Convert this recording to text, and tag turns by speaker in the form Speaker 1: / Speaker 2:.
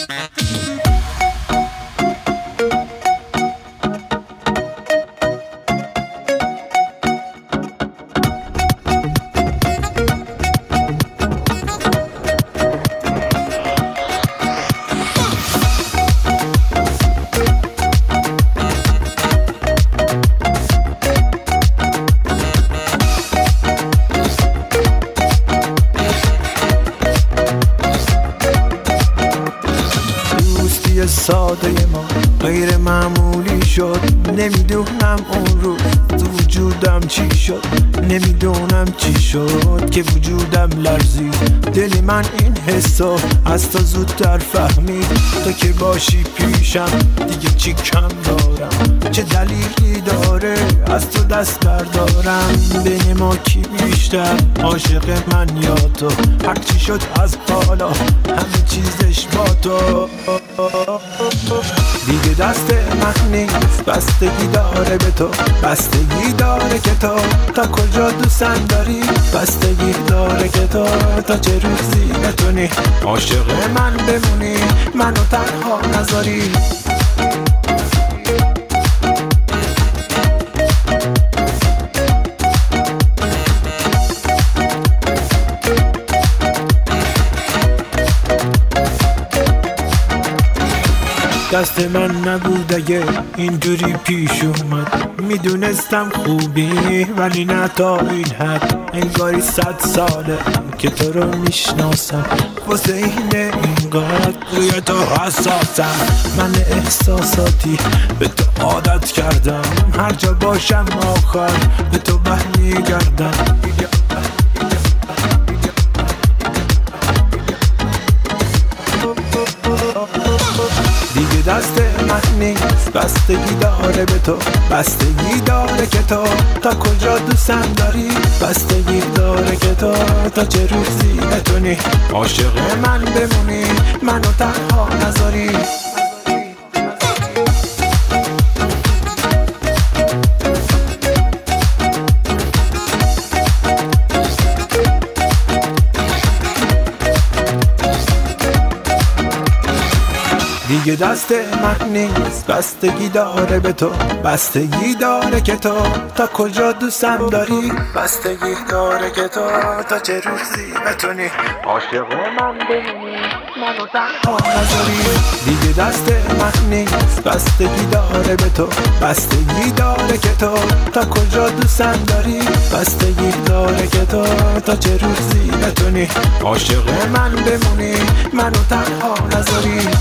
Speaker 1: ساده ما غیر معمولی شد. نمیدونم اون روز تو وجودم چی شد، نمیدونم چی شد که وجودم لرزید. دل من این حسو از تو زودتر فهمید. تو که باشی پیشم دیگه چی کم دارم، چه دلیلی داره از تو دست بردارم. بین ما کی بیشتر عاشق من یا تو؟ هر چی شد از بالا همه چیزش با تو. دیگه دست من نیست، بستگی داره به تو، بستگی داره که تو تا کجا دوستم داری، بستگی داره که تو تا چه روزی بتونی عاشق من بمونی، منو تنها نذاری. دست من نبود اگه اینجوری پیش اومد. میدونستم خوبی ولی نه تا این حد. انگاری 100 ساله که تو رو میشناسم، واسه اینه اینقدر روی تو حساسم. من احساساتی به تو عادت کردم، هر جا باشم آخر به تو برمیگردم. دیگه دست من نیست، بستگی داره به تو، بستگی داره که تو تا کجا دوستم داری، بستگی داره که تو تا چه روزی بتونی عاشق من بمونی، منو تنها نذاری. دیگه دست من نیست، بستگی داره به تو، بستگی داره که تو تا کجا دوستم داری، بستگی داره که تو تا چه روزی بتونی عاشق من بمونی، منو تنها نذاری. دیگه دست من نیست، بستگی داره به تو، بستگی داره که تو تا کجا دوستم داری، بستگی داره که تو تا چه روزی بتونی عاشق من بمونی، منو تنها نذاری.